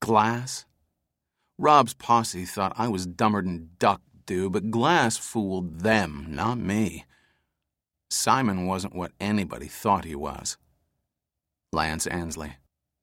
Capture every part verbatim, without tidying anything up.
Glass? Rob's posse thought I was dumber than duck do, but Glass fooled them, not me. Simon wasn't what anybody thought he was. Lance Ansley.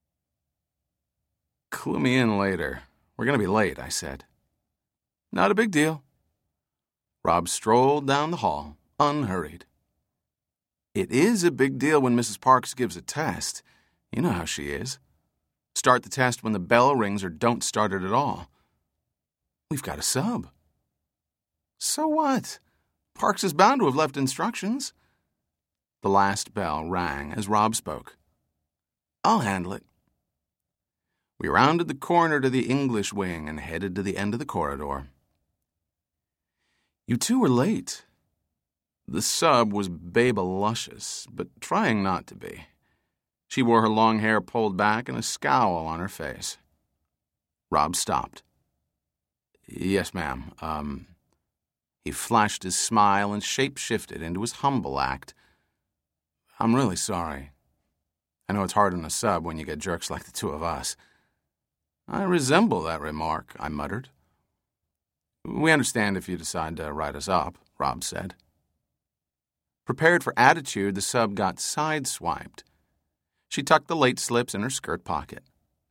Clue me in later. We're going to be late, I said. Not a big deal. Rob strolled down the hall, unhurried. It is a big deal when Missus Parks gives a test. You know how she is. Start the test when the bell rings or don't start it at all. We've got a sub. So what? Parks is bound to have left instructions. The last bell rang as Rob spoke. I'll handle it. We rounded the corner to the English wing and headed to the end of the corridor. You two were late. The sub was babe-luscious, but trying not to be. She wore her long hair pulled back and a scowl on her face. Rob stopped. Yes, ma'am. Um, he flashed his smile and shape-shifted into his humble act. I'm really sorry. I know it's hard on a sub when you get jerks like the two of us. I resemble that remark, I muttered. We understand if you decide to write us up, Rob said. Prepared for attitude, the sub got sideswiped. She tucked the late slips in her skirt pocket.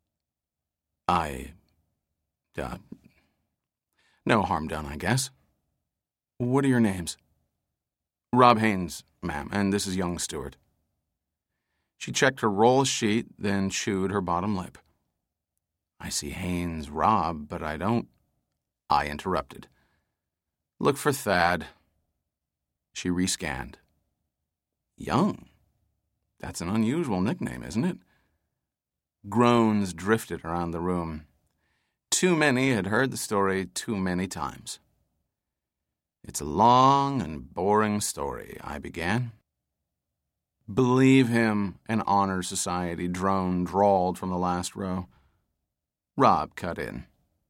I, uh, no harm done, I guess. What are your names? Rob Haynes, ma'am, and this is young Stewart. She checked her roll sheet, then chewed her bottom lip. I see Haynes Rob, but I don't... I interrupted. Look for Thad. She rescanned. Young. That's an unusual nickname, isn't it? Groans drifted around the room. Too many had heard the story too many times. It's a long and boring story, I began. Believe him, an honor society drone drawled from the last row. Rob cut in.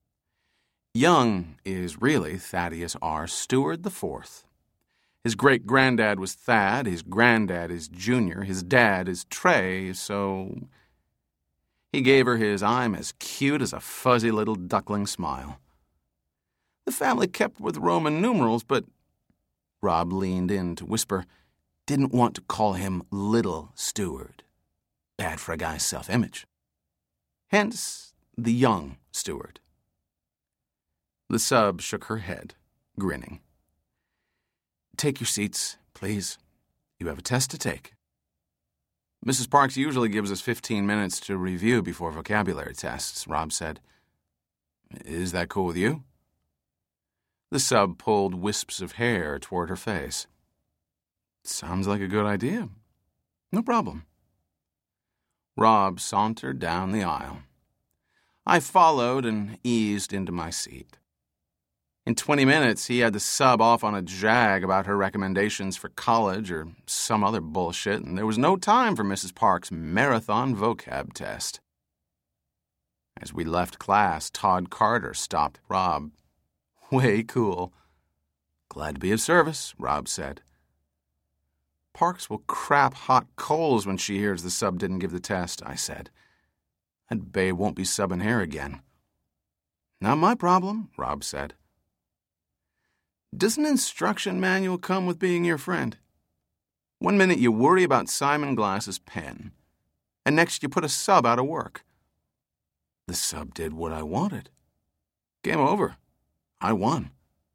Young is really Thaddeus R. Stewart the Fourth. His great-granddad was Thad, his granddad is Junior, his dad is Trey, so... He gave her his I'm as cute as a fuzzy little duckling smile. The family kept with Roman numerals, but... Rob leaned in to whisper, didn't want to call him Little Stewart. Bad for a guy's self-image. Hence, the young Stewart. The sub shook her head, grinning. Take your seats, please. You have a test to take. Missus Parks usually gives us fifteen minutes to review before vocabulary tests, Rob said. Is that cool with you? The sub pulled wisps of hair toward her face. Sounds like a good idea. No problem. Rob sauntered down the aisle. I followed and eased into my seat. In twenty minutes, he had the sub off on a jag about her recommendations for college or some other bullshit, and there was no time for Missus Parks' marathon vocab test. As we left class, Todd Carter stopped Rob. Way cool. Glad to be of service, Rob said. Parks will crap hot coals when she hears the sub didn't give the test, I said. That babe won't be subbing here again. Not my problem, Rob said. Does an instruction manual come with being your friend? One minute you worry about Simon Glass's pen, and next you put a sub out of work. The sub did what I wanted. Game over. I won.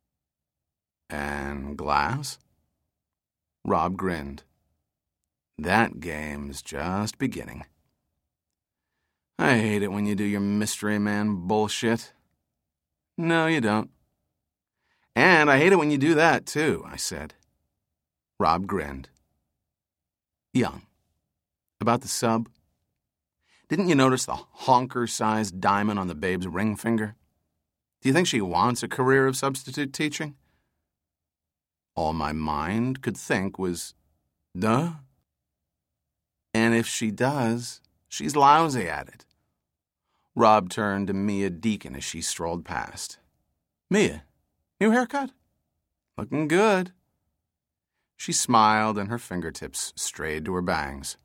And Glass? Rob grinned. That game's just beginning. I hate it when you do your mystery man bullshit. No, you don't. And I hate it when you do that, too, I said. Rob grinned. Young. About the sub? Didn't you notice the honker-sized diamond on the babe's ring finger? Do you think she wants a career of substitute teaching? All my mind could think was, duh. And if she does, she's lousy at it. Rob turned to Mia Deacon as she strolled past. Mia, new haircut? Looking good. She smiled and her fingertips strayed to her bangs.